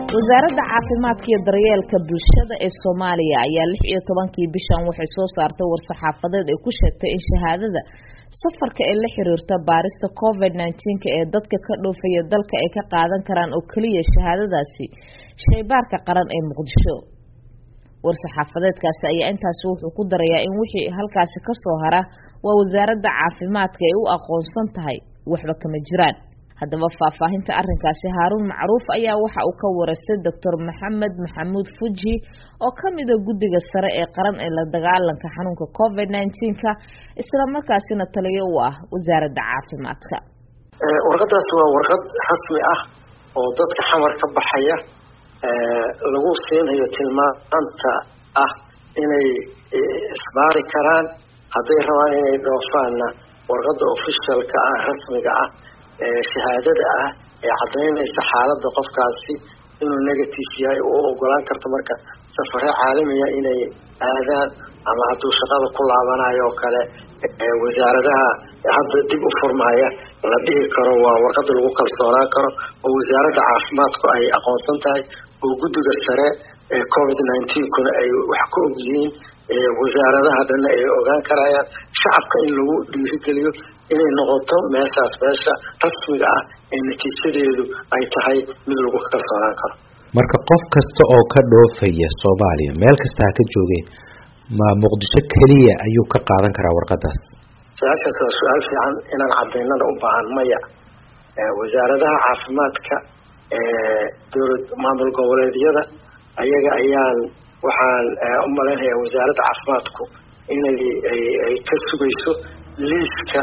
wasaaradda caafimaadka iyo daryeelka bulshada ee Soomaaliya ayaa 16 bishan waxay soo saartay war-saxaafadeed ay ku sheegtay in shahaadada safarka ee la xiriirta baarista COVID-19 ee dadka ka dhoofaya dalka ay ka qaadan karaan oo kaliya shahaadadaasi shaybaarka qaran ee Muqdisho. war-saxaafadeedkaasi ayaa intaas wuxuu ku darayaa in wixii halkaasi ka soo hara waa wasaaradda caafimaadka ay u aqoonsan tahay waxba kama jiraan. haddaba faahfaahinta arrinkaasi Haaruun Macruuf ayaa waxa uu ka wareystay Dr. Maxamed Maxamuud Fuji oo kamid ah guddiga sare ee qaran ee la dagaalanka xanuunka COVID-19 isla markaasina taliye u ah wasaaradda caafimaadka. warqadaas waa warqad rasmi ah oo dadka xamar ka baxaya lagu siinayo tilmaanta ah inay isbaari karaan hadday rabaan inay dhoofaanna warqada officialka ah rasmiga ah shahaadada ah ee cadaynaysa xaaladda qofkaasi inuu negative yahay oo ogolaan karto marka safare caalamiya inay aadaan ama hadduu shaqada ku laabanayo oo kale wasaaradaha hadda dib u furmaya la dhihi karo waa warqada lagu kalsoonaan karo oo wasaaradda caafimaadku ay aqoonsan tahay oo guddiga sare ee COVID-19 kuna ay wax ka og yihiin wasaaradaha dhanna ay ogaan karayaan shacabka in lagu dhiirigeliyo inay noqoto meeshaas meesha rasmiga ah ee natiijadeedu ay tahay mid lagu kalsoonaan karo. marka qof kasta oo ka dhoofaya Soomaaliya meel kasta ha ka joogeen ma Muqdisho kaliya ayuu ka qaadan karaa warqadaas? su-aashaas waa su-aal fiican inaan cadaynada u baahan maya. wasaaradaha caafimaadka dowlad maamul goboleedyada ayaga ayaan waxaan u maleynayaa wasaaradda caafimaadku inay ay ka sugayso liiska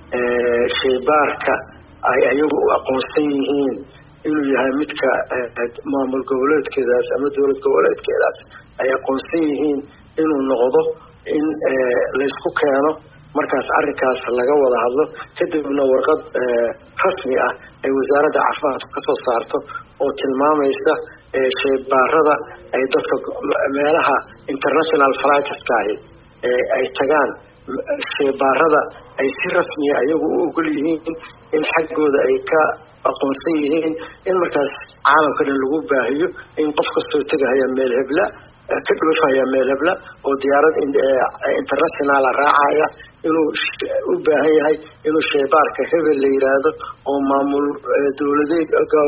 shaybaarka ay ayagu u aqoonsan yihiin inuu yahay midka maamul goboleedkeedaas ama dowlad goboleedkeedaas ay aqoonsan yihiin inuu noqdo in laysku keeno markaas arrinkaas laga wada hadlo kadibna warqad rasmi ah ay wasaaradda caafimaadku kasoo saarto oo tilmaamaysa shaybaarada ay dadka meelaha international flightska ay tagaan shaybaarada ay si rasmiya ayagu u ogol yihiin in xaggooda ay ka aqoonsan yihiin in markaas caalamka dhan lagu baahiyo in qof kastoo tegahaya meel hebla ka dhoofaya meel hebla oo diyaarad international raacaya inuu u baahan yahay inuu shaybaarka hebel la yiraahdo oo maamul dowladeed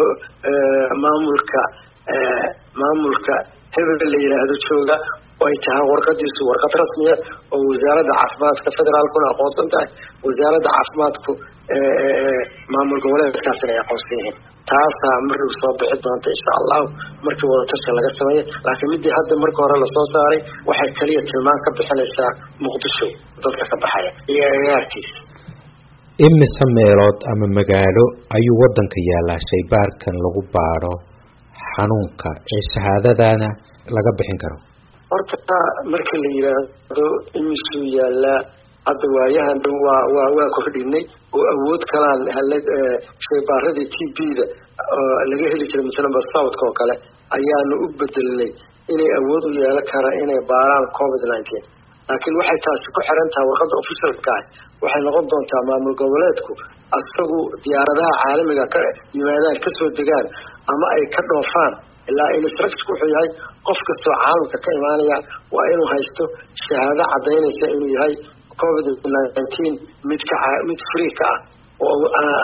maamulka hebel la yiraahdo jooga oo ay tahay warqadiisu warqad rasmiya oo wasaaradda caafimaadka federaalkuna aqoonsan tahay wasaaradda caafimaadku maamul goboleedkaasina ay aqoonsan yihiin. taasaa marnuu soo bixi doonta insha allahu markii wadatashi laga sameeyo laakiin midii hadda marka hore lasoo saaray waxay kaliya tilmaan ka bixinaysaa Muqdisho dadka ka baxaya iyo agagaarkiisa. imise meelood ama magaalo ayuu wadanka yaalaa shaybaarkan lagu baaro xanuunka ee shahaadadana laga bixin karo? horta marka la yiraahdo imisuu yaalaa hadda waayahan dhan waa kordhinay oo awood kalaan helay shaybaarradii TB-da laga heli jiray misalba South oo kale ayaanu u bedelnay inay awood u yeelan karaan inay baaraan COVID-19 laakiin waxay taasi ku xiran tahay warqadda officialka ah waxay noqon doontaa maamul goboleedku asagu diyaaradaha caalamiga ka yimaadaan ka soo degaan ama ay ka dhoofaan ilaa instruction wuxuu yahay qof kastoo caalamka ka imaanaya waa inuu haysto shahaado cadaynaysa inuu yahay COVID-19 mid free ka ah oo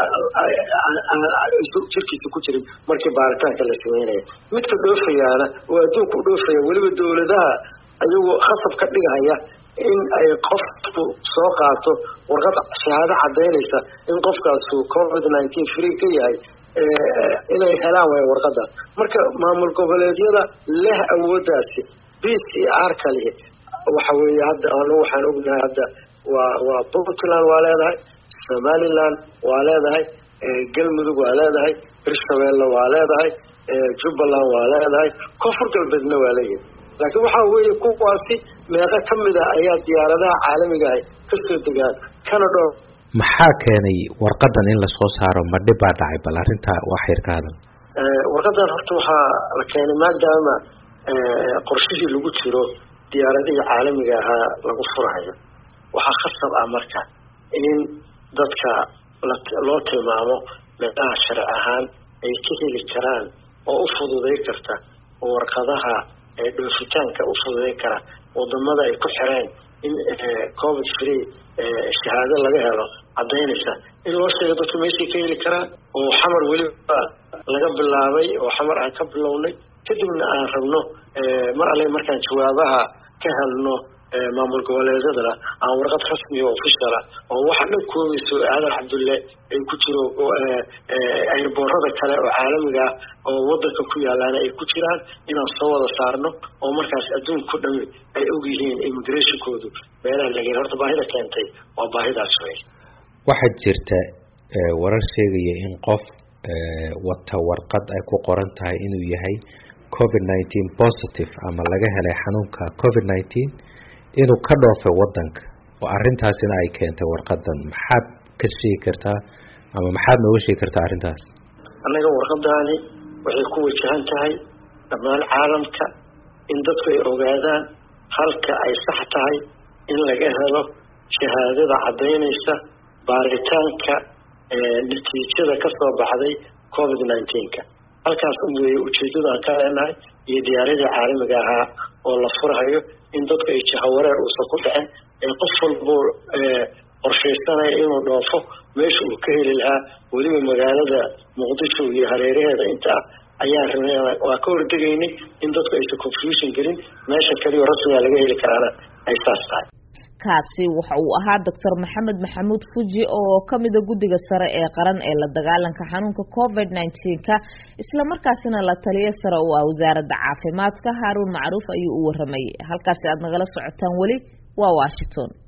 jirkiisa ku jirin markii baaritaanka la sameynaya midka dhoofayaana oo adduunka u dhoofaya weliba dowladaha ayagoo khasab ka dhigaya in ay qofku soo qaato warqad shahaado cadaynaysa in qofkaasu COVID-19 free ka yahay inay helaan way warqada marka maamul goboleedyada leh awoodaasi PCR kale waxa weeye hadda waxaan ognahay hadda waa Puntland waa leedahay Somaliland waa leedahay Galmudug waa leedahay Hirshabelle waa leedahay Jubbaland waa leedahay Koonfur Galbeedna waa leeyahay laakiin waxa weeye kuwaasi meeqa kamid ah ayaa diyaaradaha caalamiga ah ka soo degaan Canada. maxaa keenay warqadan in la soo saaro ma dhib baa dhacay bal arrinta wax yar ka hadal? warqadan horta waxaa la keenay maadaama qorshihii lagu jiro diyaaradihii caalamiga ahaa lagu furayo waxaa khasab ah marka in dadka loo tilmaamo meelaha sharci ahaan ay ka heli karaan oo u fududay karta warqadaha dhoofitaanka u fududay kara wadamada ay ku xireen in covid free shahaado laga helo cadaynaysa in loo sheego dadku meeshay ka heli karaan oo xamar weliba laga bilaabay oo xamar aan ka bilownay kadibna aan rabno mar alle markaan jawaabaha ka helno maamul goboleedyada aan warqad rasmi oo official oo waxa dhan koobayso aadan cabdulle ay ku jiro airboorada kale oo caalamiga oo wadanka ku yaalaan ay ku jiraan inaan soo wada saarno oo markaas adduunka dhan ay og yihiin immigration-koodu meelaha laga horta baahida keentay waa baahidaas wey. waxaa jirta warar sheegaya in qof wata warqad ay ku qoran tahay inuu yahay COVID-19 positive ama laga helay xanuunka COVID-19 inuu ka dhoofay wadanka oo arrintaasina ay keentay warqadan. maxaad ka sheegi kartaa ama maxaad nooga sheegi kartaa arrintaas? annaga warqadaani waxay ku wajahan tahay dhammaan caalamka in dadku ay ogaadaan halka ay sax tahay in laga helo shahaadada cadaynaysa baaritaanka natiijada ka soo baxday COVID-19-ka. halkaas weeye ujeedadaan ka leenahay iyo diyaaradii caalamiga ahaa oo la furahayo in dadku ay jahawareer uusan ku dhicin qof walbo qorshaysanaya inuu dhoofo meesha uu ka heli lahaa weliba magaalada muqdisho iyo hareeraheeda inta ayaan rabnay waa ka hordegaynay in dadku aysan confusion gelin meesha kaliya rasmiga laga heli karaana ay saas tahay. kaasi waxa uu ahaa Dr. Maxamed Maxamuud Fuji oo kamida guddiga sare ee qaran ee la dagaalanka xanuunka COVID-19-ka isla markaasina la taliye sare oo ah wasaaradda caafimaadka. Haruun Macruuf ayuu u waramayay. halkaas aad nagala socotaan wali waa Washington.